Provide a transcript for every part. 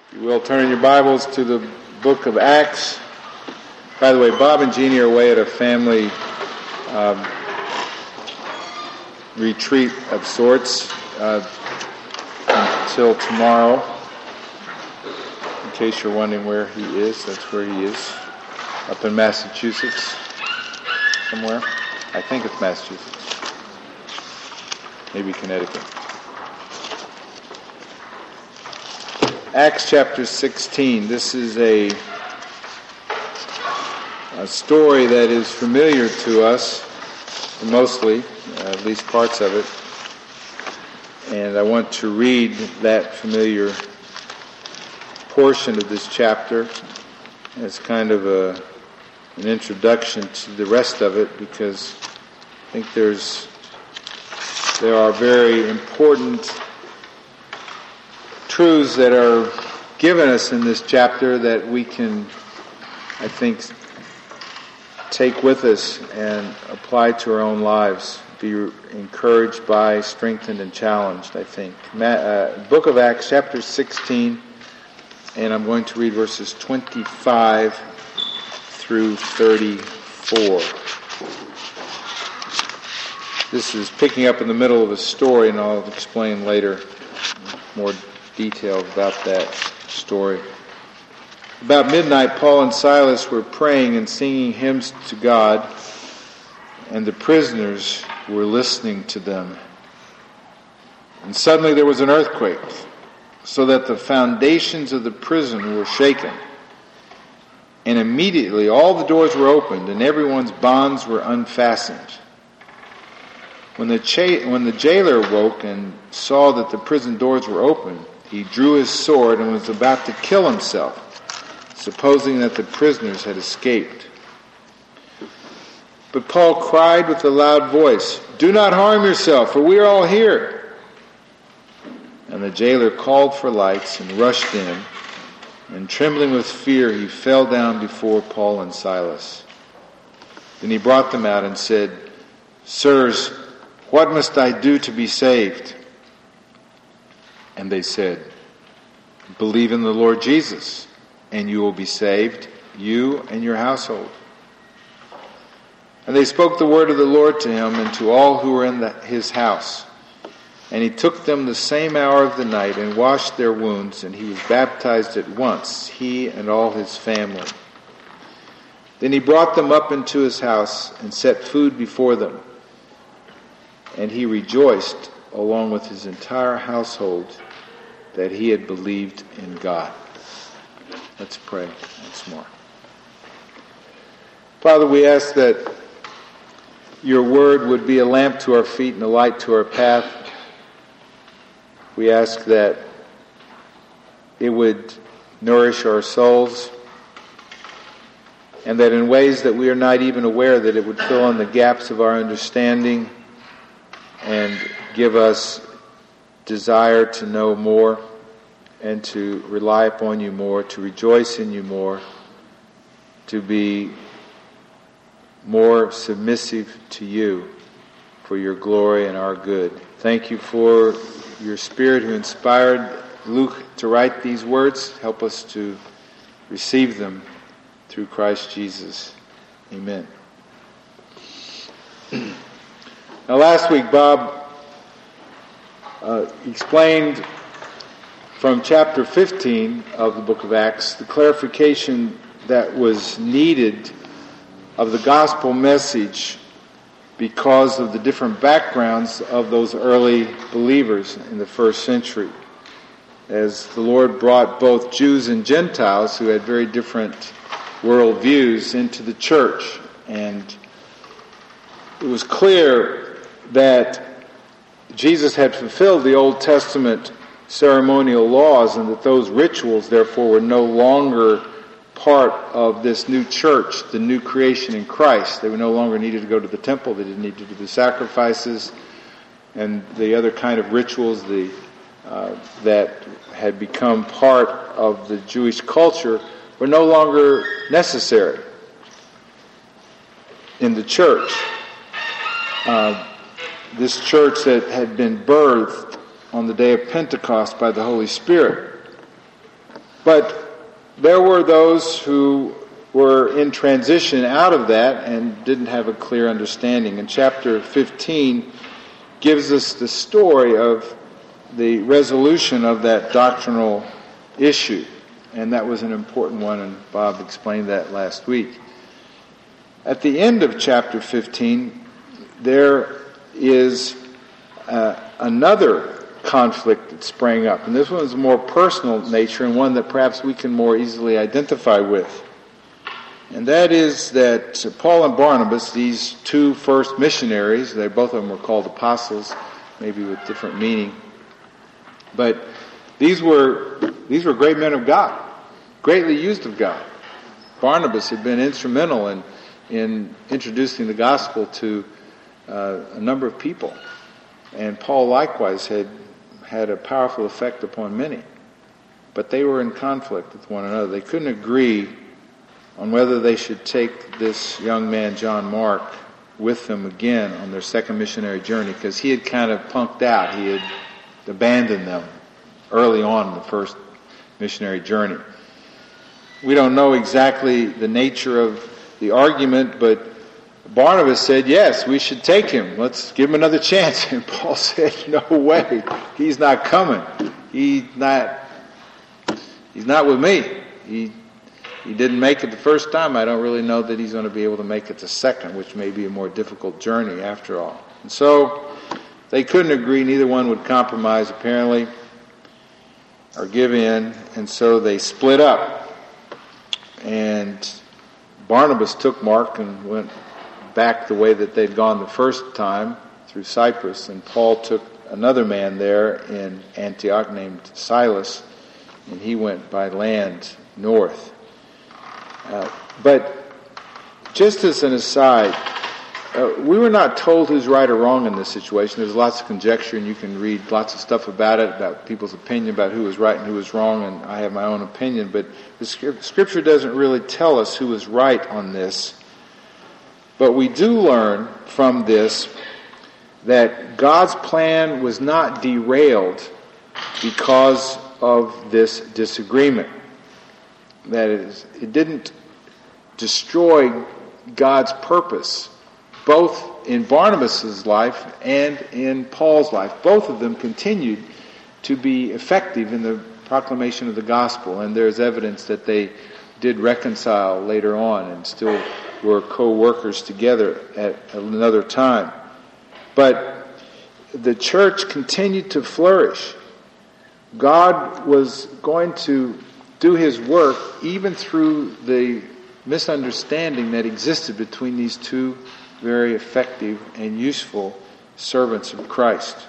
You will turn in your Bibles to the book of Acts. By the way, Bob and Jeannie are away at a family retreat of sorts until tomorrow. In case you're wondering where he is, that's where he is. Up in Massachusetts, somewhere. I think it's Massachusetts. Maybe Connecticut. Acts chapter 16. This is a story that is familiar to us, mostly, at least parts of it. And I want to read that familiar portion of this chapter as kind of an introduction to the rest of it, because I think there are very important truths that are given us in this chapter that we can, I think, take with us and apply to our own lives, be encouraged by, strengthened, and challenged, I think. Book of Acts, chapter 16, and I'm going to read verses 25 through 34. This is picking up in the middle of a story, and I'll explain later more details about that story. About midnight, Paul and Silas were praying and singing hymns to God, and the prisoners were listening to them. And suddenly there was an earthquake, so that the foundations of the prison were shaken. And immediately all the doors were opened, and everyone's bonds were unfastened. When the jailer awoke and saw that the prison doors were open, he drew his sword and was about to kill himself, supposing that the prisoners had escaped. But Paul cried with a loud voice, "Do not harm yourself, for we are all here." And the jailer called for lights and rushed in, and trembling with fear, he fell down before Paul and Silas. Then he brought them out and said, "Sirs, what must I do to be saved?" And they said, "Believe in the Lord Jesus, and you will be saved, you and your household." And they spoke the word of the Lord to him and to all who were in his house. And he took them the same hour of the night and washed their wounds, and he was baptized at once, he and all his family. Then he brought them up into his house and set food before them. And he rejoiced, along with his entire household, that he had believed in God. Let's pray once more. Father, we ask that your word would be a lamp to our feet and a light to our path. We ask that it would nourish our souls, and that in ways that we are not even aware, that it would fill in the gaps of our understanding and give us desire to know more and to rely upon you more, to rejoice in you more, to be more submissive to you for your glory and our good. Thank you for your Spirit who inspired Luke to write these words. Help us to receive them through Christ Jesus. Amen. Now, last week, Bob explained from chapter 15 of the book of Acts the clarification that was needed of the gospel message because of the different backgrounds of those early believers in the first century. As the Lord brought both Jews and Gentiles who had very different worldviews into the church. And it was clear that Jesus had fulfilled the Old Testament ceremonial laws, and that those rituals, therefore, were no longer part of this new church, the new creation in Christ. They were no longer needed to go to the temple. They didn't need to do the sacrifices and the other kind of rituals that had become part of the Jewish culture were no longer necessary in the church. This church that had been birthed on the day of Pentecost by the Holy Spirit. But there were those who were in transition out of that and didn't have a clear understanding. And chapter 15 gives us the story of the resolution of that doctrinal issue. And that was an important one, and Bob explained that last week. At the end of chapter 15, there is another conflict that sprang up. And this one is a more personal nature and one that perhaps we can more easily identify with. And that is that Paul and Barnabas, these two first missionaries, both of them were called apostles, maybe with different meaning, but these were great men of God, greatly used of God. Barnabas had been instrumental in introducing the gospel to a number of people. And Paul likewise had a powerful effect upon many. But they were in conflict with one another. They couldn't agree on whether they should take this young man, John Mark, with them again on their second missionary journey, because he had kind of punked out. He had abandoned them early on in the first missionary journey. We don't know exactly the nature of the argument, but Barnabas said, yes, we should take him. Let's give him another chance. And Paul said, no way. He's not coming. He's not with me. He didn't make it the first time. I don't really know that he's going to be able to make it the second, which may be a more difficult journey after all. And so they couldn't agree. Neither one would compromise, apparently, or give in. And so they split up. And Barnabas took Mark and went back the way that they'd gone the first time, through Cyprus. And Paul took another man there in Antioch named Silas, and he went by land north. But just as an aside, we were not told who's right or wrong in this situation. There's lots of conjecture, and you can read lots of stuff about it, about people's opinion about who was right and who was wrong, and I have my own opinion. But the Scripture doesn't really tell us who was right on this. But we do learn from this that God's plan was not derailed because of this disagreement. That is, it didn't destroy God's purpose, both in Barnabas' life and in Paul's life. Both of them continued to be effective in the proclamation of the gospel, and there's evidence that they did reconcile later on and still were co-workers together at another time. But the church continued to flourish. God was going to do his work even through the misunderstanding that existed between these two very effective and useful servants of Christ.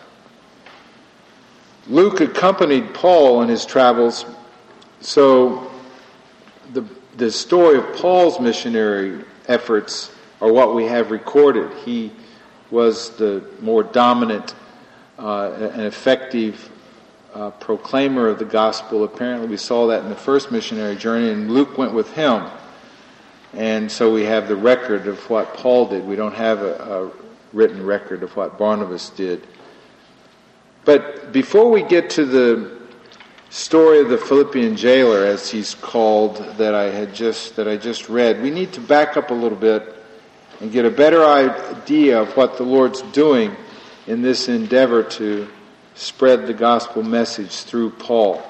Luke accompanied Paul in his travels, so the story of Paul's missionary efforts are what we have recorded. He was the more dominant and effective proclaimer of the gospel. Apparently we saw that in the first missionary journey, and Luke went with him. And so we have the record of what Paul did. We don't have a written record of what Barnabas did. But before we get to the story of the Philippian jailer, as he's called, that I just read, we need to back up a little bit and get a better idea of what the Lord's doing in this endeavor to spread the gospel message through Paul.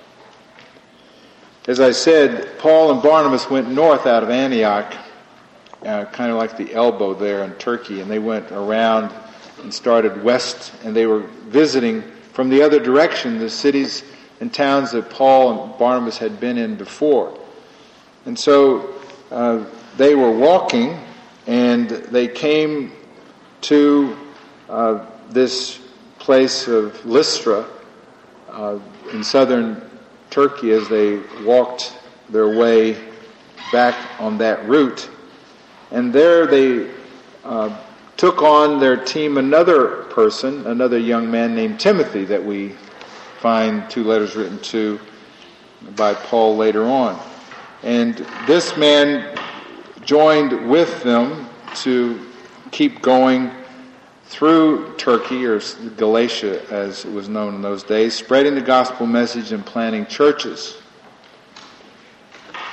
As I said, Paul and Barnabas went north out of Antioch, kind of like the elbow there in Turkey, and they went around and started west, and they were visiting from the other direction the cities and towns that Paul and Barnabas had been in before. And so they were walking, and they came to this place of Lystra in southern Turkey as they walked their way back on that route. And there they took on their team another person, another young man named Timothy, that we find 2 letters written to by Paul later on. And this man joined with them to keep going through Turkey, or Galatia as it was known in those days, spreading the gospel message and planting churches.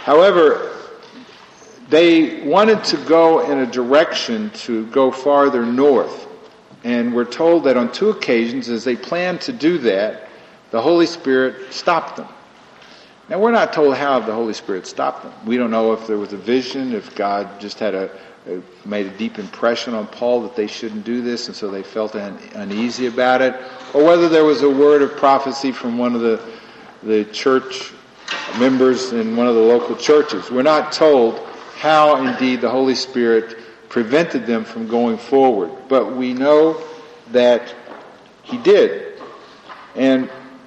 However, they wanted to go in a direction to go farther north. And we're told that on 2 occasions, as they planned to do that, the Holy Spirit stopped them. Now, we're not told how the Holy Spirit stopped them. We don't know if there was a vision, if God just had made a deep impression on Paul that they shouldn't do this, and so they felt uneasy about it, or whether there was a word of prophecy from one of the church members in one of the local churches. We're not told how, indeed, the Holy Spirit prevented them from going forward. But we know that He did. And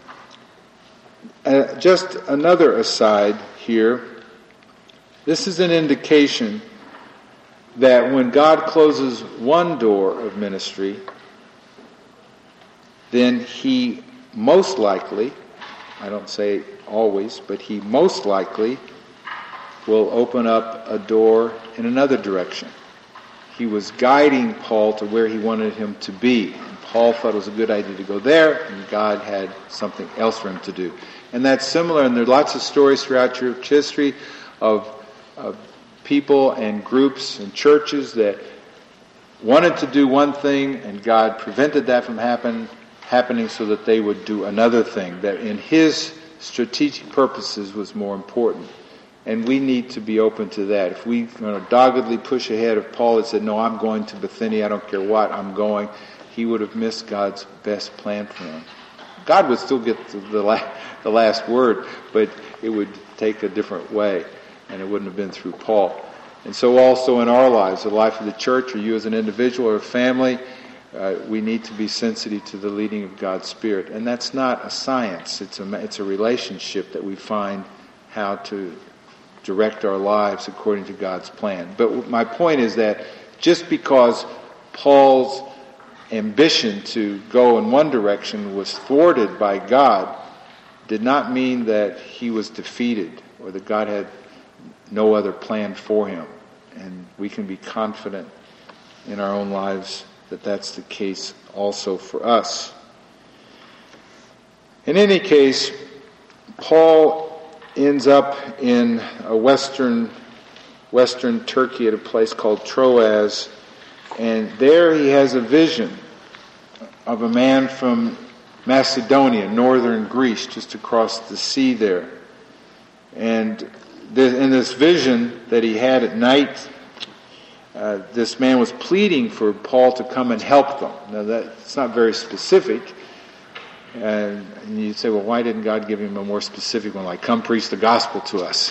just another aside here, this is an indication that when God closes one door of ministry, then He most likely, I don't say always, but He most likely will open up a door in another direction. He was guiding Paul to where He wanted him to be. And Paul thought it was a good idea to go there, and God had something else for him to do. And that's similar, and there are lots of stories throughout church history of people and groups and churches that wanted to do one thing, and God prevented that from happening so that they would do another thing that in His strategic purposes was more important. And we need to be open to that. If we doggedly push ahead of Paul that said, no, I'm going to Bithynia, I don't care what, I'm going, he would have missed God's best plan for him. God would still get the last word, but it would take a different way, and it wouldn't have been through Paul. And so also in our lives, the life of the church, or you as an individual or a family, we need to be sensitive to the leading of God's Spirit. And that's not a science, it's a relationship that we find how to direct our lives according to God's plan. But my point is that just because Paul's ambition to go in one direction was thwarted by God did not mean that he was defeated or that God had no other plan for him. And we can be confident in our own lives that that's the case also for us. In any case, Paul ends up in a western Turkey at a place called Troas, and there he has a vision of a man from Macedonia, northern Greece, just across the sea there. And in this vision that he had at night, this man was pleading for Paul to come and help them. Now that's not very specific. And you'd say, well, why didn't God give him a more specific one, like come preach the gospel to us?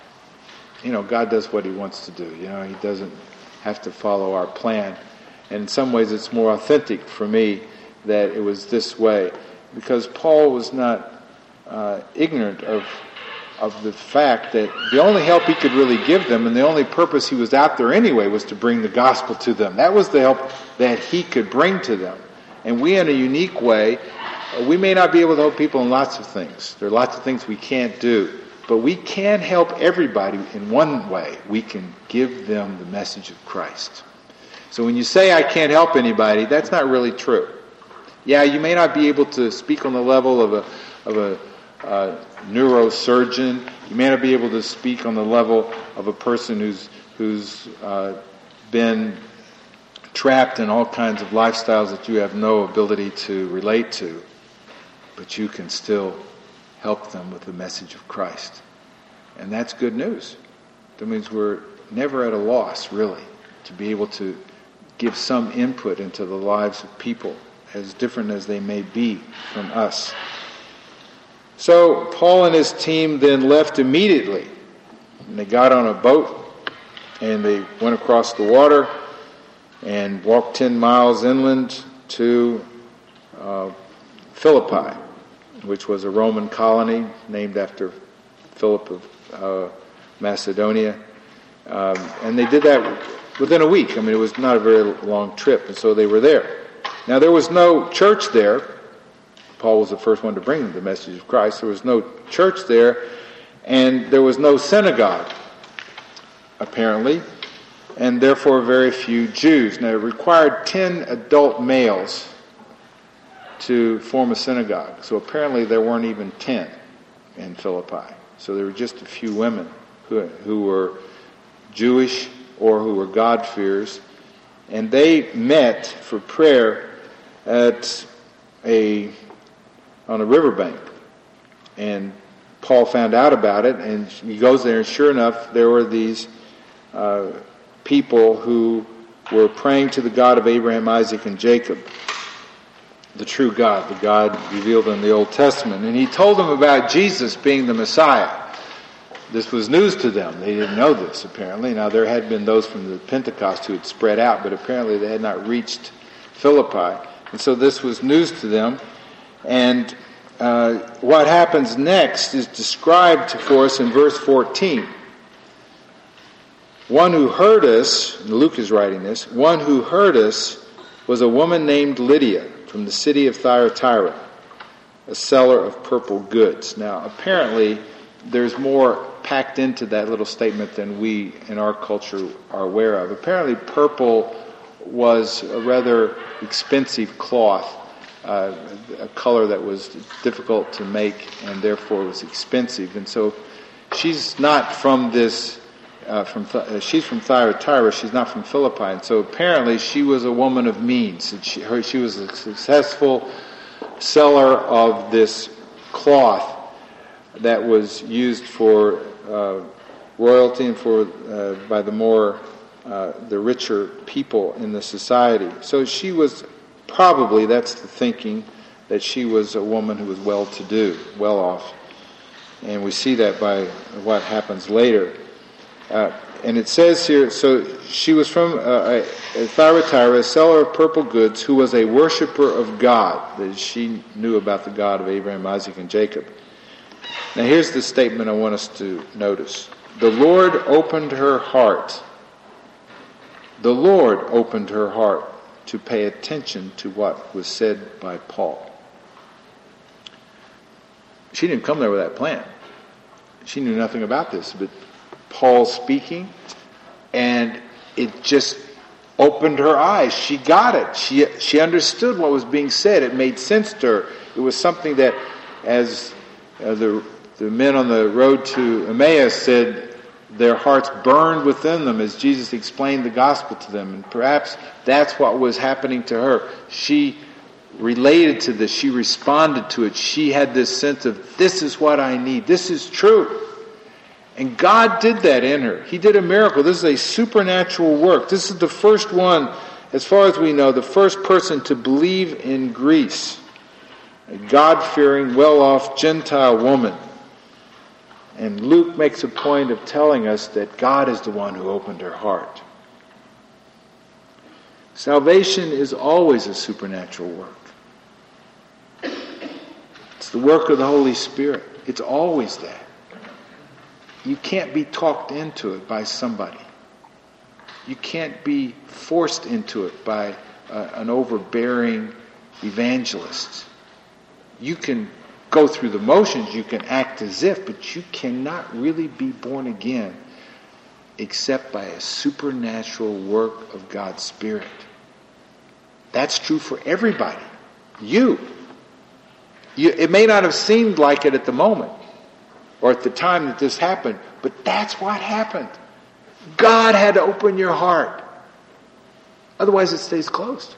God does what he wants to do. He doesn't have to follow our plan. And in some ways it's more authentic for me that it was this way, because Paul was not ignorant of the fact that the only help he could really give them, and the only purpose he was out there anyway, was to bring the gospel to them. That was the help that he could bring to them. And we, in a unique way, we may not be able to help people in lots of things. There are lots of things we can't do. But we can help everybody in one way. We can give them the message of Christ. So when you say I can't help anybody, that's not really true. Yeah, you may not be able to speak on the level of a neurosurgeon. You may not be able to speak on the level of a person who's been trapped in all kinds of lifestyles that you have no ability to relate to. But you can still help them with the message of Christ. And that's good news. That means we're never at a loss, really, to be able to give some input into the lives of people, as different as they may be from us. So Paul and his team then left immediately. And they got on a boat, and they went across the water and walked 10 miles inland to Philippi, which was a Roman colony named after Philip of Macedonia. And they did that within a week. It was not a very long trip, and so they were there. Now, there was no church there. Paul was the first one to bring them the message of Christ. There was no church there, and there was no synagogue, apparently, and therefore very few Jews. Now, it required 10 adult males to form a synagogue. So apparently there weren't even 10 in Philippi. So there were just a few women who were Jewish or who were God-fearers. And they met for prayer on a riverbank. And Paul found out about it, and he goes there, and sure enough, there were these people who were praying to the God of Abraham, Isaac, and Jacob, the true God, the God revealed in the Old Testament. And he told them about Jesus being the Messiah. This was news to them. They didn't know this, apparently. Now, there had been those from the Pentecost who had spread out, but apparently they had not reached Philippi. And so this was news to them. And what happens next is described for us in verse 14. One who heard us, and Luke is writing this, one who heard us was a woman named Lydia from the city of Thyatira, a seller of purple goods. Now, apparently, there's more packed into that little statement than we in our culture are aware of. Apparently, purple was a rather expensive cloth, a color that was difficult to make and therefore was expensive. And so she's not from this, she's from Thyatira, she's not from Philippi. And so apparently she was a woman of means. And she was a successful seller of this cloth that was used for royalty and for by the richer people in the society. So she was probably, that's the thinking, that she was a woman who was well-to-do, well-off. And we see that by what happens later. And it says here, so she was from Thyatira, a seller of purple goods, who was a worshiper of God. That she knew about the God of Abraham, Isaac, and Jacob. Now here's the statement I want us to notice. The Lord opened her heart. The Lord opened her heart to pay attention to what was said by Paul. She didn't come there with that plan. She knew nothing about this, but Paul speaking, and it just opened her eyes. She got it. She understood what was being said. It made sense to her. It was something that, as the men on the road to Emmaus said, their hearts burned within them as Jesus explained the gospel to them. And perhaps that's what was happening to her. She related to this. She responded to it. She had this sense of, this is what I need. This is true. And God did that in her. He did a miracle. This is a supernatural work. This is the first one, as far as we know, the first person to believe in Greece. A God-fearing, well-off Gentile woman. And Luke makes a point of telling us that God is the one who opened her heart. Salvation is always a supernatural work. It's the work of the Holy Spirit. It's always that. You can't be talked into it by somebody. You can't be forced into it by an overbearing evangelist. You can go through the motions, you can act as if, but you cannot really be born again except by a supernatural work of God's Spirit. That's true for everybody. You. It may not have seemed like it at the moment or at the time that this happened, but that's what happened. God had to open your heart. Otherwise it stays closed.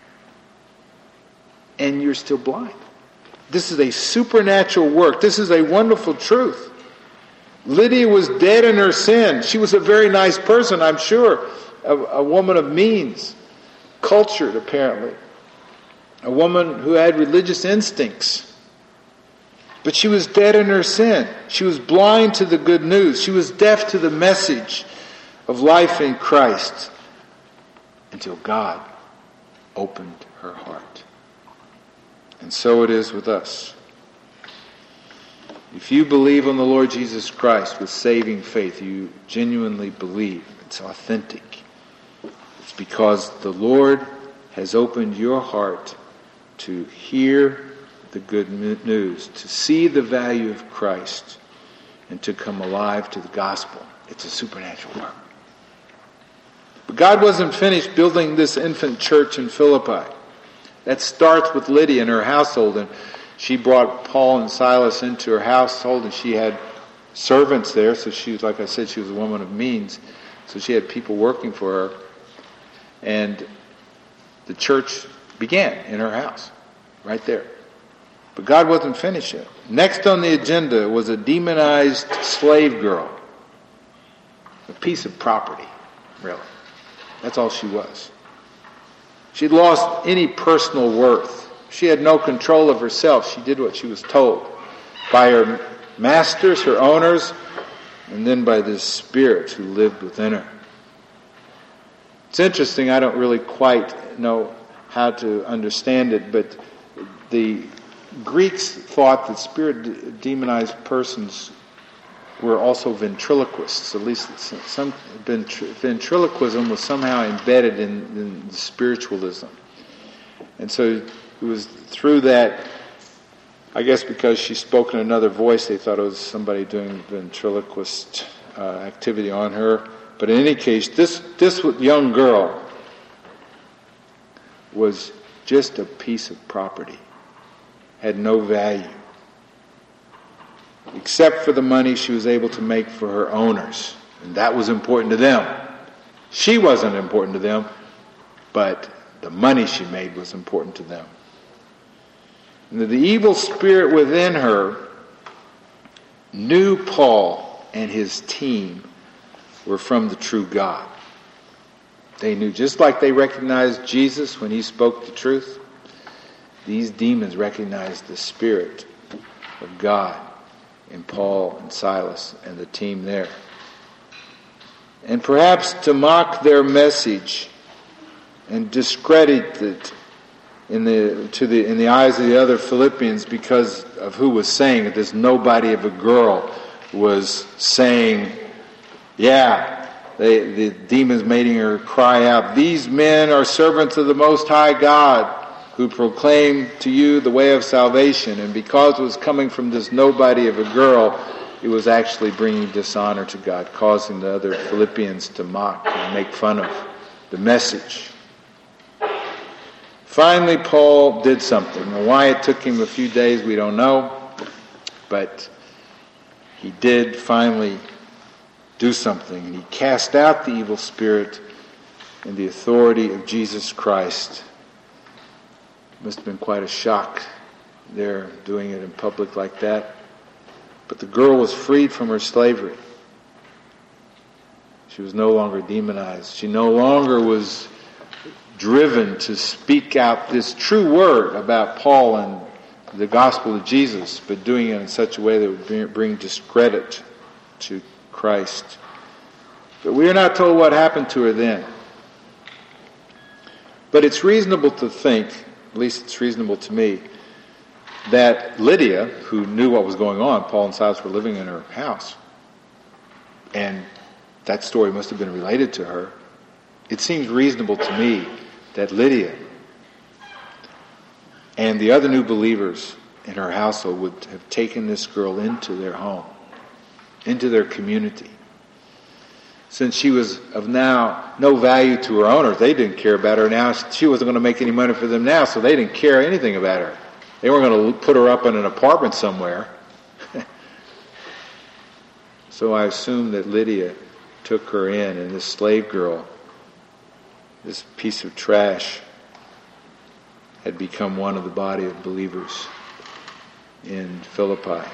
And you're still blind. This is a supernatural work. This is a wonderful truth. Lydia was dead in her sin. She was a very nice person, I'm sure. A woman of means. Cultured, apparently. A woman who had religious instincts. But she was dead in her sin. She was blind to the good news. She was deaf to the message of life in Christ. Until God opened her heart. And so it is with us. If you believe on the Lord Jesus Christ with saving faith, you genuinely believe. It's authentic. It's because the Lord has opened your heart to hear the good news, to see the value of Christ, and to come alive to the gospel. It's a supernatural work. But God wasn't finished building this infant church in Philippi. That starts with Lydia and her household, and she brought Paul and Silas into her household, and she had servants there, so she was, like I said, she was a woman of means, so she had people working for her, and the church began in her house, right there. But God wasn't finished yet. Next on the agenda was a demonized slave girl, a piece of property, really. That's all she was. She'd lost any personal worth. She had no control of herself. She did what she was told by her masters, her owners, and then by this spirit who lived within her. It's interesting, I don't really quite know how to understand it, but the Greeks thought that spirit-demonized persons were also ventriloquists. At least some ventriloquism was somehow embedded in spiritualism. And so it was through that, I guess because she spoke in another voice, they thought it was somebody doing ventriloquist activity on her. But in any case, this young girl was just a piece of property, had no value, except for the money she was able to make for her owners. And that was important to them. She wasn't important to them, but the money she made was important to them. And the evil spirit within her knew Paul and his team were from the true God. They knew, just like they recognized Jesus when he spoke the truth, these demons recognized the Spirit of God in Paul and Silas and the team there. And perhaps to mock their message and discredit it in the eyes of the other Philippians because of who was saying it, this nobody of a girl was saying, the demons making her cry out, "These men are servants of the Most High God, who proclaim to you the way of salvation." And because it was coming from this nobody of a girl, it was actually bringing dishonor to God, causing the other Philippians to mock and make fun of the message. Finally, Paul did something. And why it took him a few days, we don't know. But he did finally do something. And he cast out the evil spirit in the authority of Jesus Christ. Must have been quite a shock there, doing it in public like that. But the girl was freed from her slavery. She was no longer demonized. She no longer was driven to speak out this true word about Paul and the gospel of Jesus, but doing it in such a way that would bring discredit to Christ. But we are not told what happened to her then. But it's reasonable to think, at least it's reasonable to me, that Lydia, who knew what was going on, Paul and Silas were living in her house, and that story must have been related to her. It seems reasonable to me that Lydia and the other new believers in her household would have taken this girl into their home, into their community. Since she was of now no value to her owners, they didn't care about her now. She wasn't going to make any money for them now, so they didn't care anything about her. They weren't going to put her up in an apartment somewhere. So I assume that Lydia took her in, and this slave girl, this piece of trash, had become one of the body of believers in Philippi.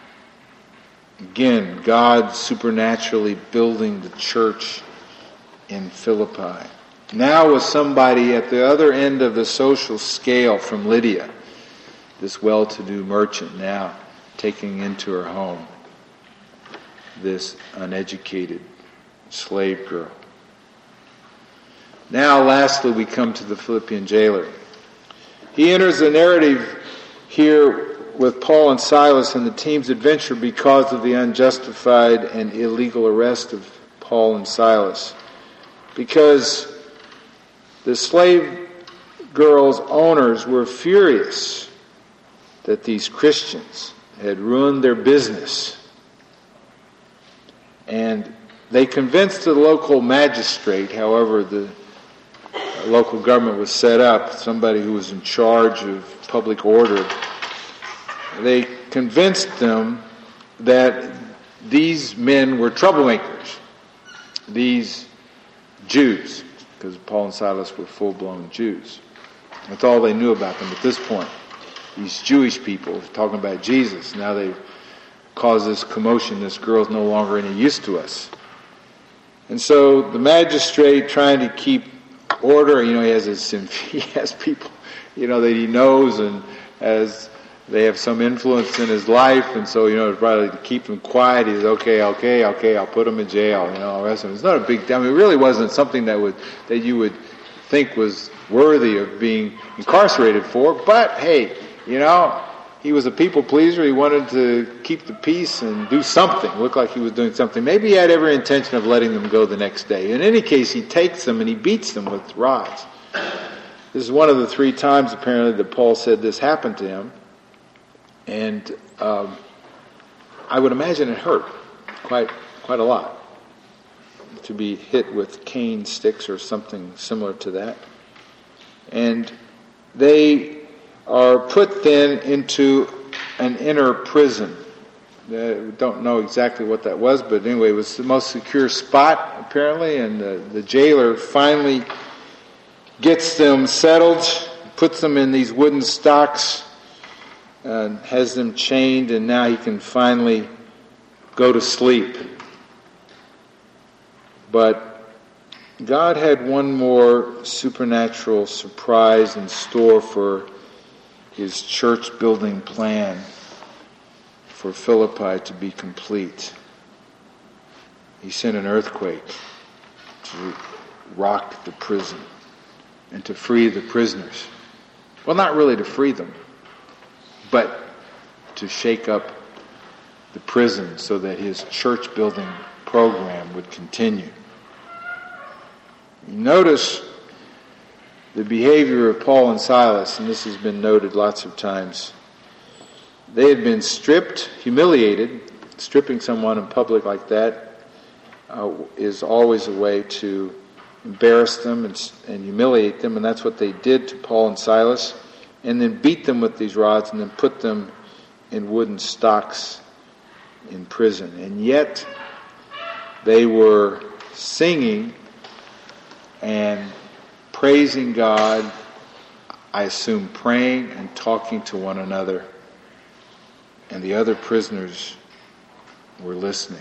Again, God supernaturally building the church in Philippi. Now was somebody at the other end of the social scale from Lydia, this well-to-do merchant, now taking into her home this uneducated slave girl. Now, lastly, we come to the Philippian jailer. He enters the narrative here with Paul and Silas and the team's adventure because of the unjustified and illegal arrest of Paul and Silas. Because the slave girl's owners were furious that these Christians had ruined their business. And they convinced the local magistrate, however the local government was set up, somebody who was in charge of public order, they convinced them that these men were troublemakers. These Jews, because Paul and Silas were full-blown Jews. That's all they knew about them at this point. These Jewish people talking about Jesus. Now they've caused this commotion. This girl's no longer any use to us. And so the magistrate, trying to keep order, he has people, that he knows, and as they have some influence in his life, and so, probably to keep him quiet, he says, okay, I'll put him in jail, arrest him. It's not a big deal. It really wasn't something that you would think was worthy of being incarcerated for, but hey, he was a people pleaser. He wanted to keep the peace and do something. Looked like he was doing something. Maybe he had every intention of letting them go the next day. In any case, he takes them and he beats them with rods. This is one of the 3 times, apparently, that Paul said this happened to him. And I would imagine it hurt quite a lot to be hit with cane sticks or something similar to that. And they are put then into an inner prison. We don't know exactly what that was, but anyway, it was the most secure spot, apparently, and the jailer finally gets them settled, puts them in these wooden stocks, and has them chained, and now he can finally go to sleep. But God had one more supernatural surprise in store for his church-building plan for Philippi to be complete. He sent an earthquake to rock the prison and to free the prisoners. Well, not really to free them, but to shake up the prison so that his church-building program would continue. You notice the behavior of Paul and Silas, and this has been noted lots of times. They had been stripped, humiliated. Stripping someone in public like that is always a way to embarrass them and humiliate them, and that's what they did to Paul and Silas, and then beat them with these rods and then put them in wooden stocks in prison. And yet they were singing and praising God, I assume praying and talking to one another, and the other prisoners were listening.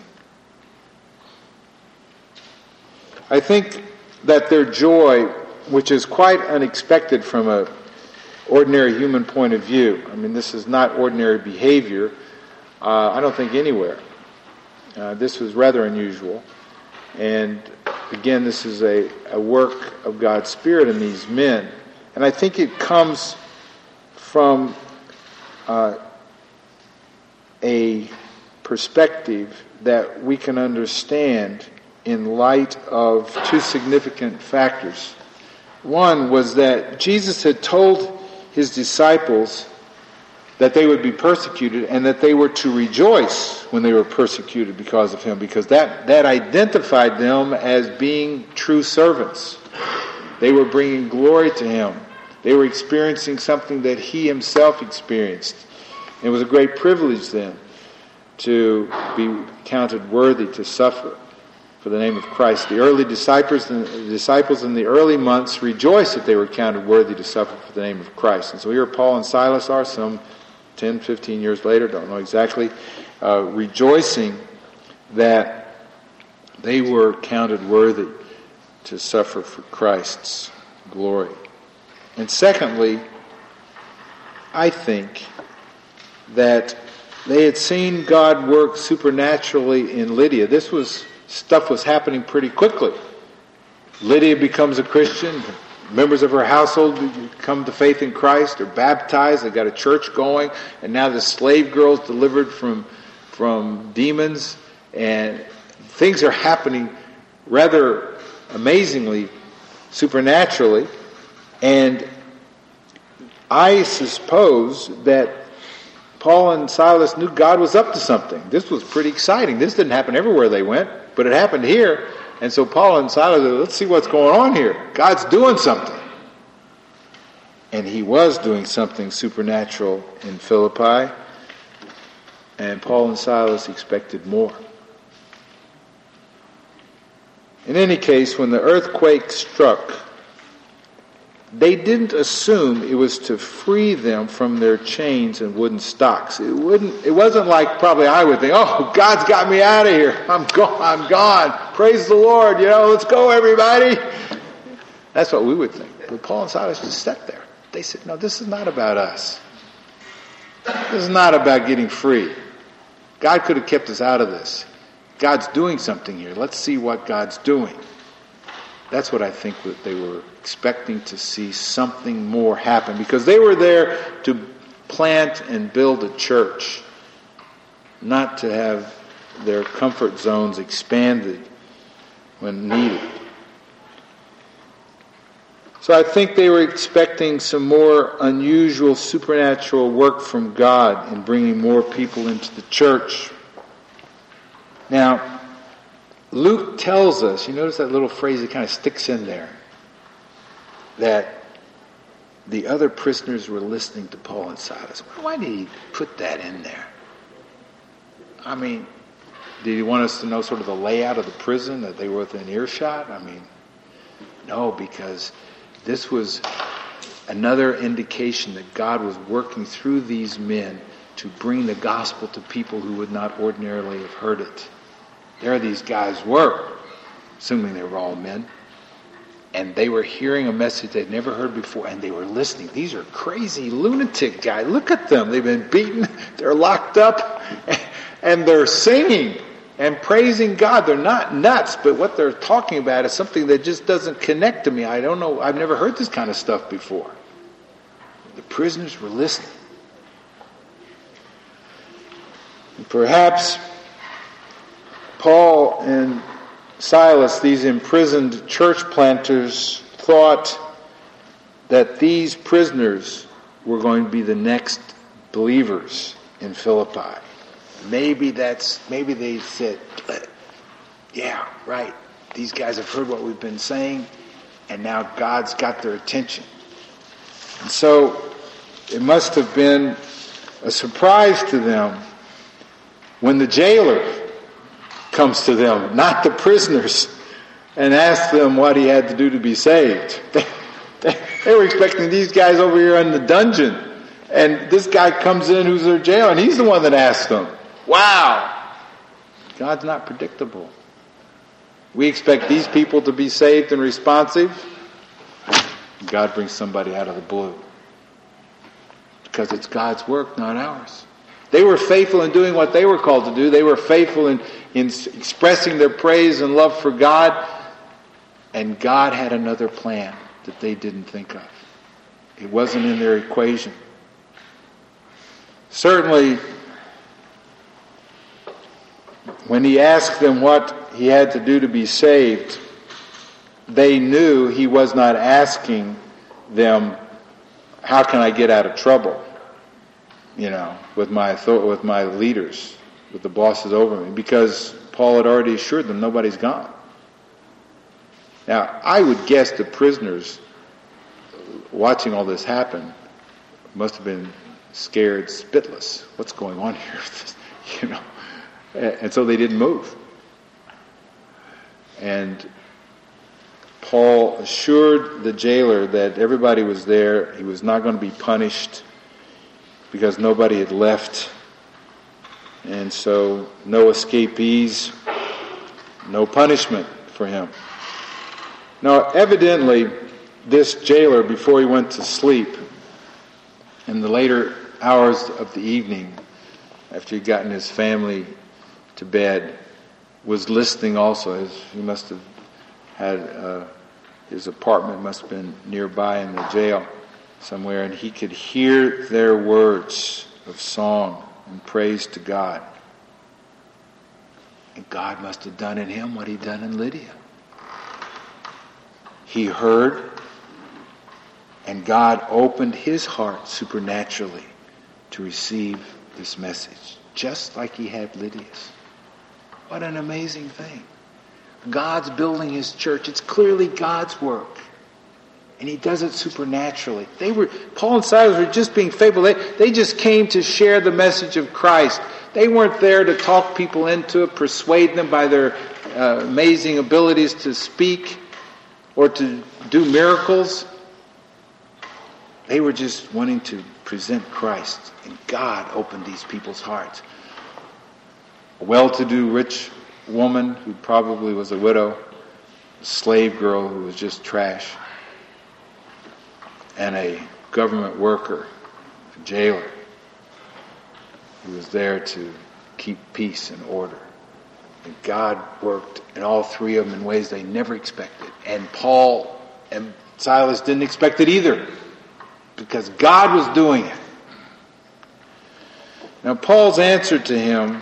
I think that their joy, which is quite unexpected from an ordinary human point of view, this is not ordinary behavior, I don't think anywhere. This was rather unusual, and again, this is a work of God's Spirit in these men. And I think it comes from a perspective that we can understand in light of 2 significant factors. One was that Jesus had told his disciples that they would be persecuted and that they were to rejoice when they were persecuted because of him, because that identified them as being true servants. They were bringing glory to him. They were experiencing something that he himself experienced. It was a great privilege then to be counted worthy to suffer for the name of Christ. The early disciples in the early months rejoiced that they were counted worthy to suffer for the name of Christ. And so here Paul and Silas are, some 10, 15 years later, don't know exactly, rejoicing that they were counted worthy to suffer for Christ's glory. And secondly, I think that they had seen God work supernaturally in Lydia. Stuff was happening pretty quickly. Lydia becomes a Christian. Members of her household come to faith in Christ. They're baptized. They got a church going. And now the slave girl's delivered from demons. And things are happening rather amazingly, supernaturally. And I suppose that Paul and Silas knew God was up to something. This was pretty exciting. This didn't happen everywhere they went, but it happened here. And so Paul and Silas said, let's see what's going on here. God's doing something. And he was doing something supernatural in Philippi. And Paul and Silas expected more. In any case, when the earthquake struck, they didn't assume it was to free them from their chains and wooden stocks. It wasn't like probably I would think, oh, God's got me out of here. I'm gone. Praise the Lord. Let's go, everybody. That's what we would think. But Paul and Silas just sat there. They said, no, this is not about us. This is not about getting free. God could have kept us out of this. God's doing something here. Let's see what God's doing. That's what I think that they were expecting to see something more happen, because they were there to plant and build a church, not to have their comfort zones expanded when needed. So I think they were expecting some more unusual supernatural work from God in bringing more people into the church. Now, Luke tells us, you notice that little phrase that kind of sticks in there, that the other prisoners were listening to Paul and Silas. Why did he put that in there? I mean, did he want us to know sort of the layout of the prison, that they were within earshot? I mean, no, because this was another indication that God was working through these men to bring the gospel to people who would not ordinarily have heard it. There these guys were, assuming they were all men, and they were hearing a message they'd never heard before, and they were listening. These are crazy lunatic guys. Look at them. They've been beaten. They're locked up, and they're singing and praising God. They're not nuts, but what they're talking about is something that just doesn't connect to me. I don't know. I've never heard this kind of stuff before. The prisoners were listening. And perhaps Paul and Silas, these imprisoned church planters, thought that these prisoners were going to be the next believers in Philippi. Maybe they said, yeah, right, these guys have heard what we've been saying, and now God's got their attention. And so it must have been a surprise to them when the jailer comes to them, not the prisoners, and asks them what he had to do to be saved. They were expecting these guys over here in the dungeon, and this guy comes in who's their jailer, and he's the one that asked them. Wow! God's not predictable. We expect these people to be saved and responsive. God brings somebody out of the blue. Because it's God's work, not ours. They were faithful in doing what they were called to do. They were faithful in expressing their praise and love for God. And God had another plan that they didn't think of. It wasn't in their equation. Certainly, when he asked them what he had to do to be saved, they knew he was not asking them, how can I get out of trouble? With my leaders, with the bosses over me, because Paul had already assured them nobody's gone. Now, I would guess the prisoners watching all this happen must have been scared spitless. What's going on here? And so they didn't move. And Paul assured the jailer that everybody was there. He was not going to be punished because nobody had left. And so no escapees, no punishment for him. Now, evidently, this jailer, before he went to sleep, in the later hours of the evening, after he'd gotten his family to bed, was listening also. He must have had his apartment must have been nearby in the jail somewhere, and he could hear their words of song and praise to God. And God must have done in him what he'd done in Lydia. He heard, and God opened his heart supernaturally to receive this message, just like he had Lydia's. What an amazing thing. God's building his church. It's clearly God's work. And he does it supernaturally. Paul and Silas were just being faithful. They just came to share the message of Christ. They weren't there to talk people into it, persuade them by their amazing abilities to speak or to do miracles. They were just wanting to present Christ, and God opened these people's hearts. A well-to-do rich woman who probably was a widow, a slave girl who was just trash, and a government worker, a jailer, who was there to keep peace and order. And God worked in all three of them in ways they never expected. And Paul and Silas didn't expect it either, because God was doing it. Now, Paul's answer to him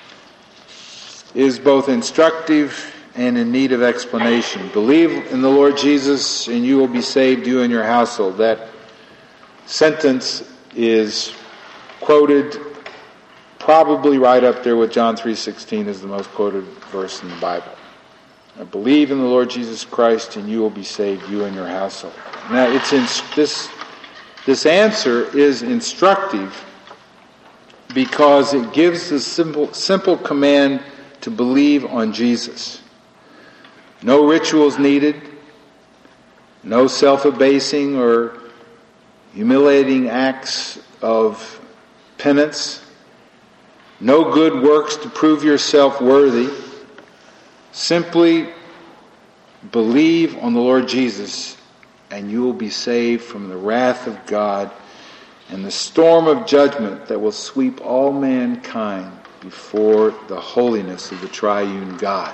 is both instructive and in need of explanation. Believe in the Lord Jesus and you will be saved, you and your household. That sentence is quoted probably right up there with John 3:16 as the most quoted verse in the Bible. Now, believe in the Lord Jesus Christ and you will be saved, you and your household. Now, this answer is instructive because it gives the simple command to believe on Jesus. No rituals needed, no self-abasing or humiliating acts of penance, no good works to prove yourself worthy. Simply believe on the Lord Jesus and you will be saved from the wrath of God and the storm of judgment that will sweep all mankind before the holiness of the triune God.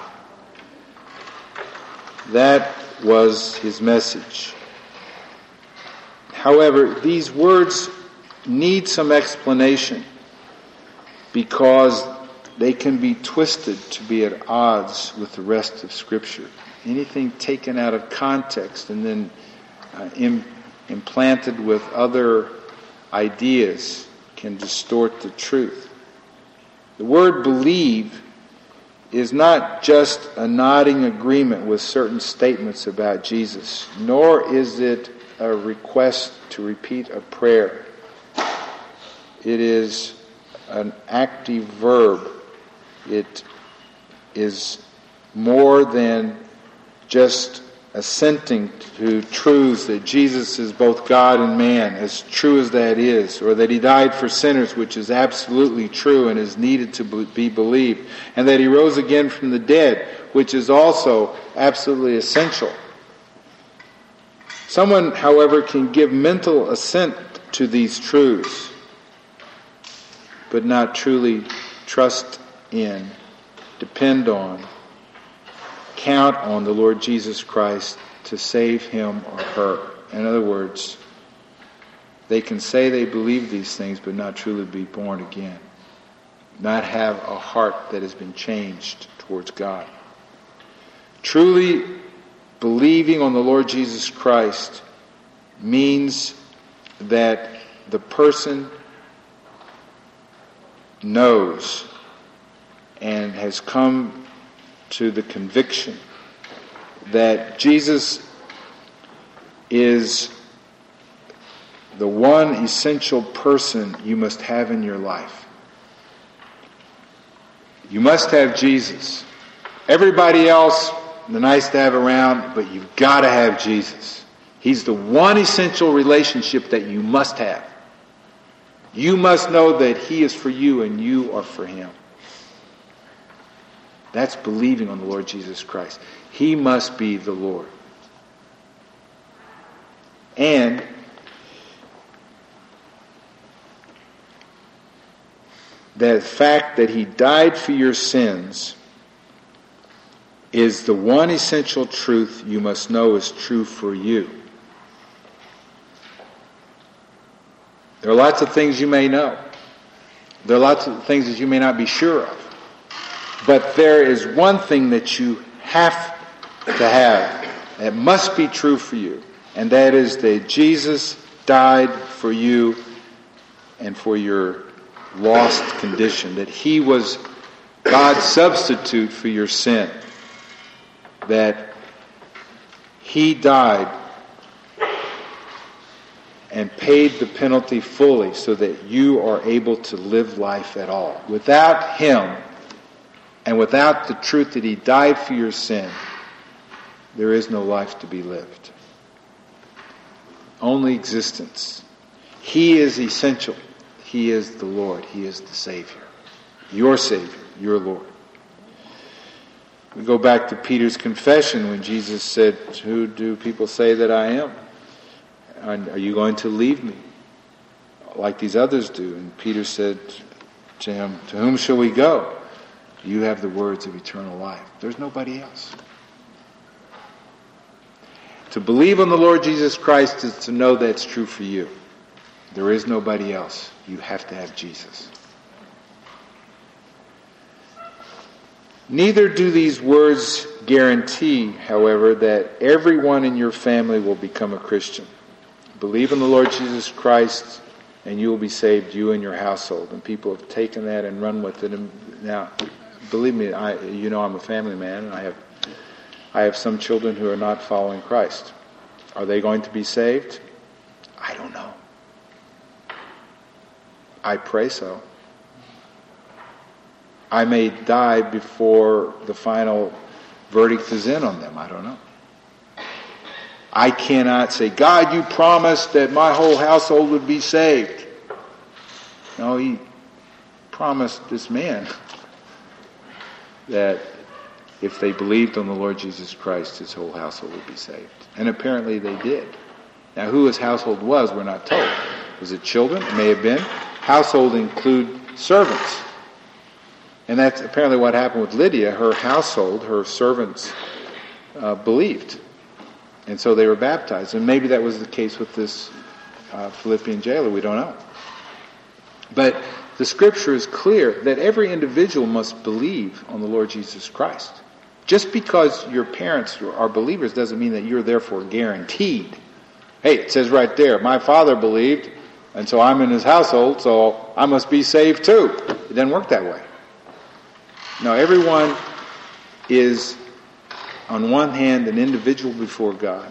That was his message. However, these words need some explanation because they can be twisted to be at odds with the rest of Scripture. Anything taken out of context and then implanted with other ideas can distort the truth. The word believe is not just a nodding agreement with certain statements about Jesus, nor is it a request to repeat a prayer. It is an active verb. It is more than just assenting to truths that Jesus is both God and man, as true as that is, or that he died for sinners, which is absolutely true and is needed to be believed, and that he rose again from the dead, which is also absolutely essential. Someone, however, can give mental assent to these truths, but not truly trust in, depend on, count on the Lord Jesus Christ to save him or her. In other words, they can say they believe these things but not truly be born again, not have a heart that has been changed towards God. Truly believing on the Lord Jesus Christ means that the person knows and has come to the conviction that Jesus is the one essential person you must have in your life. You must have Jesus. Everybody else, they're nice to have around, but you've got to have Jesus. He's the one essential relationship that you must have. You must know that he is for you and you are for him. That's believing on the Lord Jesus Christ. He must be the Lord. And the fact that he died for your sins is the one essential truth you must know is true for you. There are lots of things you may know. There are lots of things that you may not be sure of. But there is one thing that you have to have that must be true for you, and that is that Jesus died for you and for your lost condition, that he was God's substitute for your sin, that he died and paid the penalty fully so that you are able to live life at all. Without him, And without the truth that he died for your sin, there is no life to be lived. Only existence. He is essential. He is the Lord. He is the Savior. Your Savior, your Lord. We go back to Peter's confession when Jesus said, "Who do people say that I am? Are you going to leave me like these others do?" And Peter said to him, "To whom shall we go? You have the words of eternal life." There's nobody else. To believe on the Lord Jesus Christ is to know that's true for you. There is nobody else. You have to have Jesus. Neither do these words guarantee, however, that everyone in your family will become a Christian. Believe in the Lord Jesus Christ and you will be saved, you and your household. And people have taken that and run with it. And now, believe me, I'm a family man, and I have some children who are not following Christ. Are they going to be saved? I don't know. I pray so. I may die before the final verdict is in on them. I don't know. I cannot say, "God, you promised that my whole household would be saved." No, he promised this man that if they believed on the Lord Jesus Christ, his whole household would be saved. And apparently they did. Now, who his household was, we're not told. Was it children? It may have been. Household include servants. And that's apparently what happened with Lydia. Her household, her servants, believed. And so they were baptized. And maybe that was the case with this Philippian jailer. We don't know. But the Scripture is clear that every individual must believe on the Lord Jesus Christ. Just because your parents are believers doesn't mean that you're therefore guaranteed. Hey, it says right there, my father believed, and so I'm in his household, so I must be saved too. It doesn't work that way. No, everyone is, on one hand, an individual before God,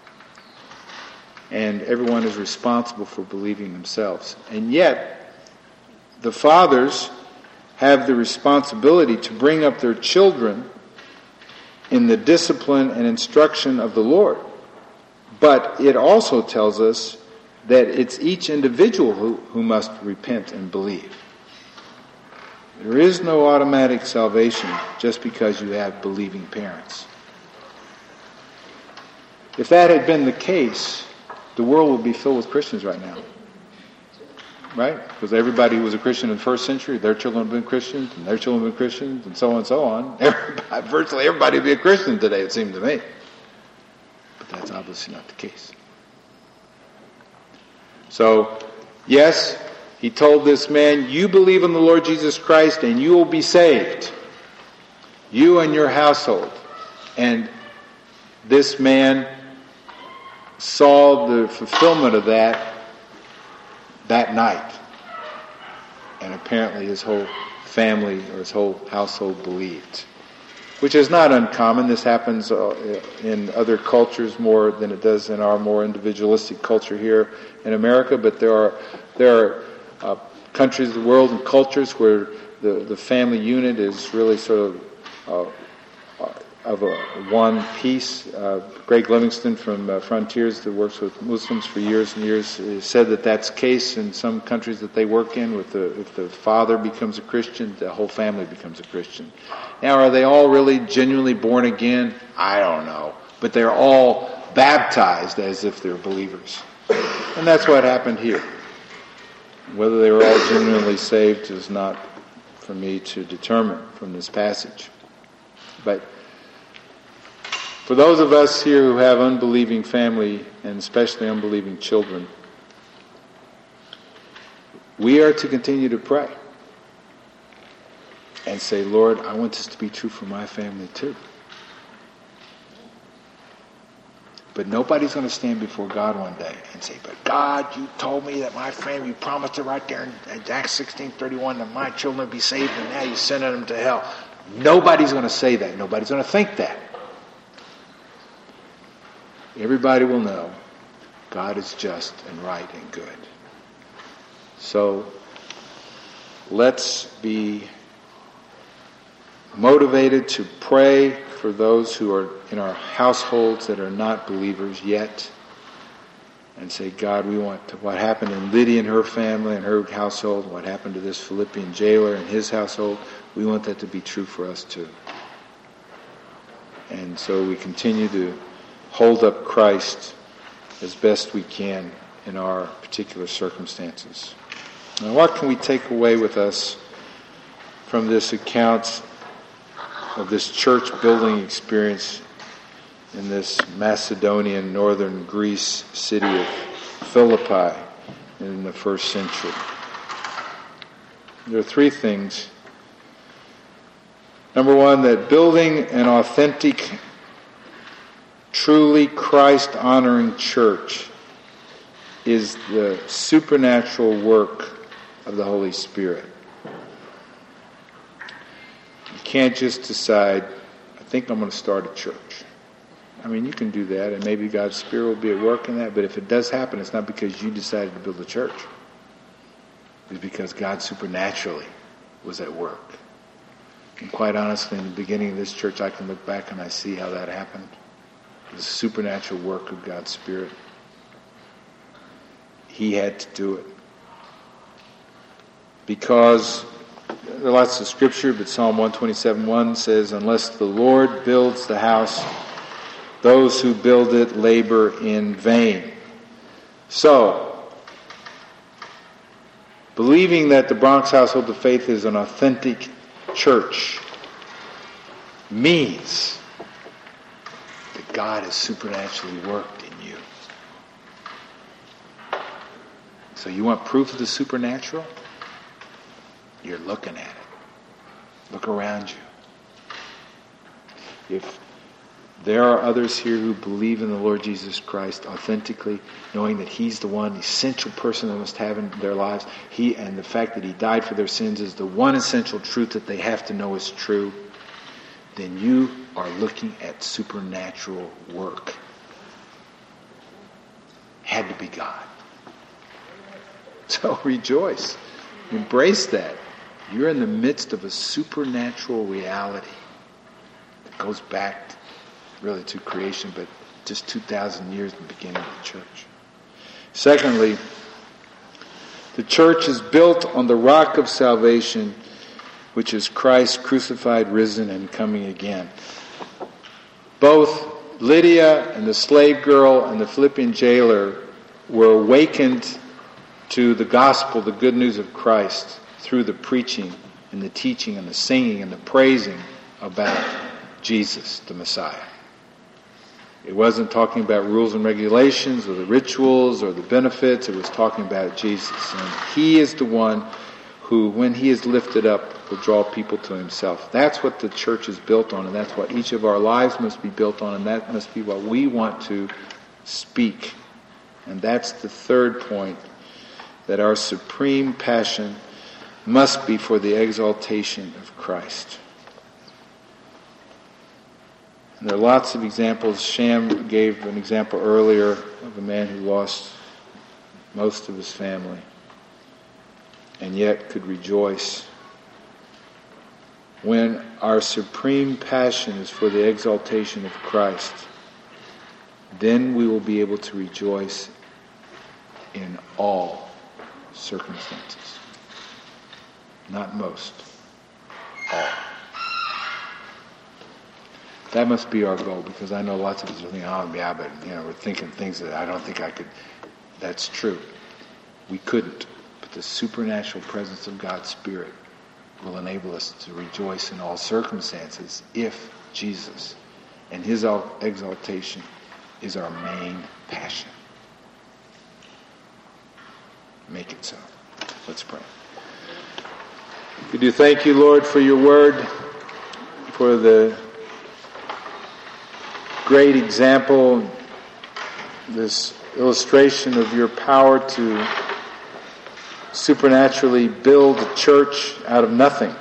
and everyone is responsible for believing themselves. And yet, the fathers have the responsibility to bring up their children in the discipline and instruction of the Lord. But it also tells us that it's each individual who must repent and believe. There is no automatic salvation just because you have believing parents. If that had been the case, the world would be filled with Christians right now. Right? Because everybody who was a Christian in the first century, their children have been Christians, and their children have been Christians, and so on and so on. Virtually everybody would be a Christian today, it seemed to me. But that's obviously not the case. So, yes, he told this man, you believe in the Lord Jesus Christ and you will be saved. You and your household. And this man saw the fulfillment of that night. And apparently his whole family or his whole household believed. Which is not uncommon. This happens in other cultures more than it does in our more individualistic culture here in America. But there are countries of the world and cultures where the family unit is really sort of a one piece. Greg Livingston from Frontiers, that works with Muslims for years and years, said that that's the case in some countries that they work in. If the father becomes a Christian, the whole family becomes a Christian. Now, are they all really genuinely born again? I don't know. But they're all baptized as if they're believers. And that's what happened here. Whether they were all genuinely saved is not for me to determine from this passage. But for those of us here who have unbelieving family, and especially unbelieving children, we are to continue to pray and say, Lord, I want this to be true for my family too. But nobody's going to stand before God one day and say, but God, you told me that my family, you promised it right there in Acts 16:31 that my children would be saved, and now you're sending them to hell. Nobody's going to say that. Nobody's going to think that. Everybody will know God is just and right and good. So let's be motivated to pray for those who are in our households that are not believers yet, and say, God, we want what happened in Lydia and her family and her household, what happened to this Philippian jailer and his household, we want that to be true for us too. And so we continue to hold up Christ as best we can in our particular circumstances. Now, what can we take away with us from this account of this church building experience in this Macedonian northern Greece city of Philippi in the first century? There are three things. Number one, that building an authentic, truly Christ-honoring church is the supernatural work of the Holy Spirit. You can't just decide, I think I'm going to start a church. I mean, you can do that, and maybe God's Spirit will be at work in that, but if it does happen, it's not because you decided to build a church. It's because God supernaturally was at work. And quite honestly, in the beginning of this church, I can look back and I see how that happened. The supernatural work of God's Spirit. He had to do it. Because there are lots of scripture, but Psalm 127:1 says, unless the Lord builds the house, those who build it labor in vain. So, believing that the Bronx Household of Faith is an authentic church means that God has supernaturally worked in you. So you want proof of the supernatural? You're looking at it. Look around you. If there are others here who believe in the Lord Jesus Christ authentically, knowing that He's the one essential person they must have in their lives, He and the fact that He died for their sins is the one essential truth that they have to know is true, then you are looking at supernatural work. Had to be God. So rejoice. Embrace that. You're in the midst of a supernatural reality that goes back really to creation, but just 2,000 years at the beginning of the church. Secondly, the church is built on the rock of salvation, which is Christ crucified, risen, and coming again. Both Lydia and the slave girl and the Philippian jailer were awakened to the gospel, the good news of Christ, through the preaching and the teaching and the singing and the praising about Jesus, the Messiah. It wasn't talking about rules and regulations or the rituals or the benefits. It was talking about Jesus. And He is the one who, when He is lifted up, will draw people to Himself. That's what the church is built on, and that's what each of our lives must be built on, and that must be what we want to speak. And that's the third point, that our supreme passion must be for the exaltation of Christ. And there are lots of examples. Sham gave an example earlier of a man who lost most of his family and yet could rejoice. When our supreme passion is for the exaltation of Christ, then we will be able to rejoice in all circumstances. Not most. All. That must be our goal, because I know lots of us are thinking, oh yeah, but we're thinking things that I don't think I could. That's true. We couldn't. But the supernatural presence of God's Spirit will enable us to rejoice in all circumstances if Jesus and His exaltation is our main passion. Make it so. Let's pray. We do thank You, Lord, for Your word, for the great example, this illustration of Your power to supernaturally build a church out of nothing.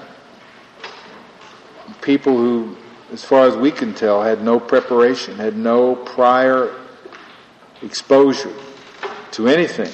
People who, as far as we can tell, had no preparation, had no prior exposure to anything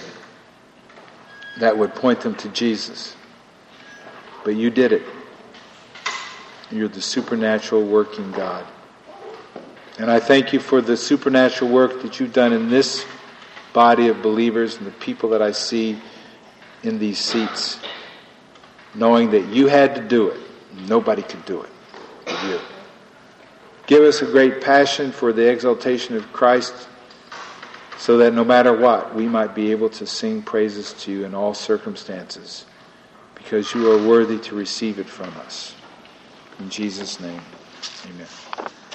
that would point them to Jesus. But You did it. You're the supernatural working God. And I thank you for the supernatural work that you've done in this body of believers and the people that I see in these seats, knowing that you had to do it. Nobody could do it but you. Give us a great passion for the exaltation of Christ, so that no matter what, we might be able to sing praises to you in all circumstances, because you are worthy to receive it from us. In Jesus' name, amen.